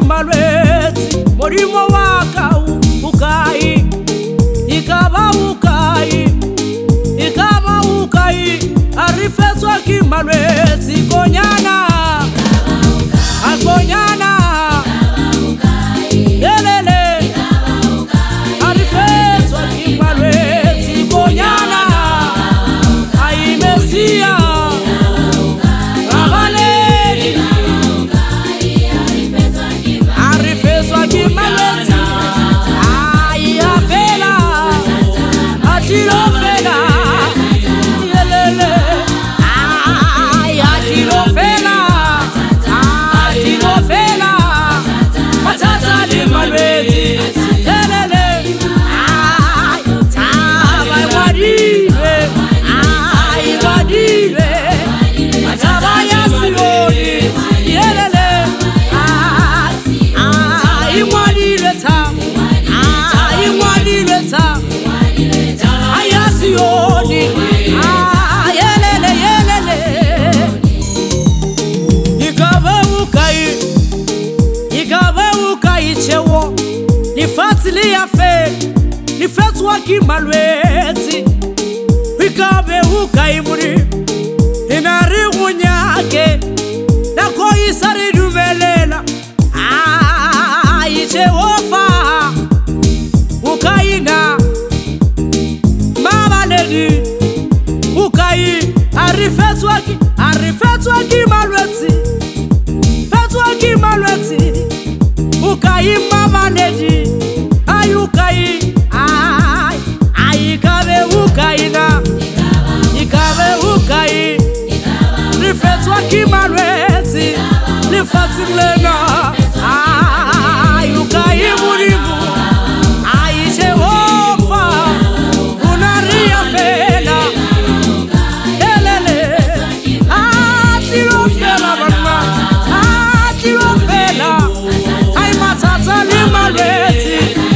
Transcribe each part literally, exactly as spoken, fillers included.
malwetsi modimo wa ka o kae ikaba o kae ikaba o kae a re fetswa ke malwetsi konyana a konyana lelele a re fetswa ke malwetsi konyana ai mesia Lifatili ya fe Lifatwa ki malwetsi Wikabe ukai muri Inari unyake Nako isari duvelela Ai Jehova Ukaina Mama lady Ukai Arifetwa ki Arifetwa ki malwetsi Fetwa ki malwetsi Ukai mama lady ayukai ay ay kabe ukaina ikabe ukai rifetwa ki malwetsi lifatsilena ay ukai murimu ay Jehova unaria fela elele atiro fela bana atiro fela ay matata ni malwetsi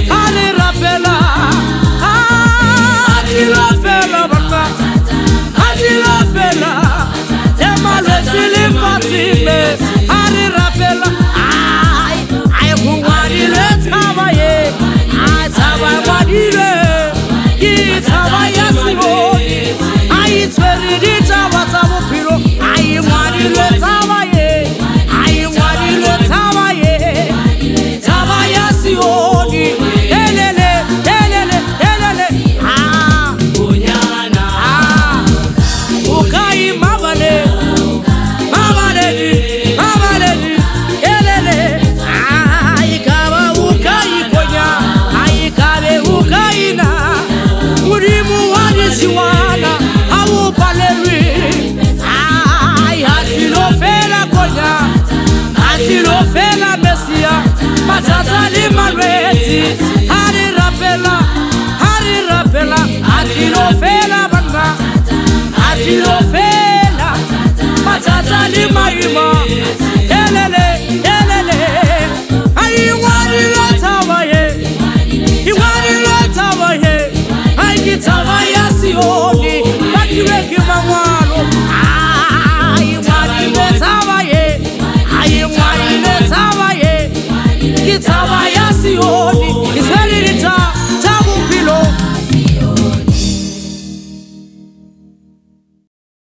Ari rapela ay ay kuwari le tabaye ay tabaye ki tabaya sibo ay tweri di tabata bupiro ay mwari le tabaye ay mwari le tabaye tabaya sibo elele elele elele ah kunyana ah ukai mabale Matata ni malwetsi hari rapela hari rapela atilo fela bana atilo fela matata ni maima elele elele ai wani lo tawaye i wani lo tawaye ai kitawaya sioni bakiweke mawalo ai wani lo tawaye ai wani lo tawaye Kitawaya sioni